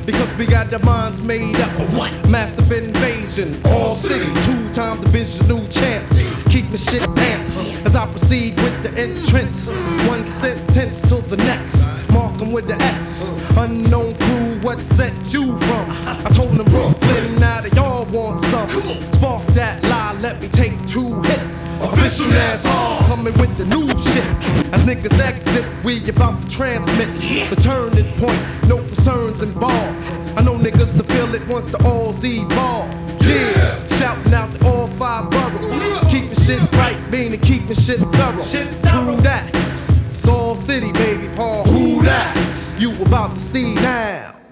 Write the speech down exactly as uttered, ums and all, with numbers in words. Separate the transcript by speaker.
Speaker 1: Because we got the minds made up.
Speaker 2: What?
Speaker 1: Massive invasion, all city, two-time division, new champs. Keep my shit amped as I proceed with the entrance. One sentence till the next. Mark 'em with the X. Unknown crew, what set you from? I told them Brooklyn, now they all want some. Spark that lie, let me take two hits. Official ass all coming with the new shit. As niggas exit, we about to transmit the turning point, no concerns involved. I know niggas will feel it once the all's evolved. Yeah, shouting out to all five boroughs. Keeping shit right, meaning keeping shit thorough. True that. It's all city, baby. Paul, who that? You about to see now.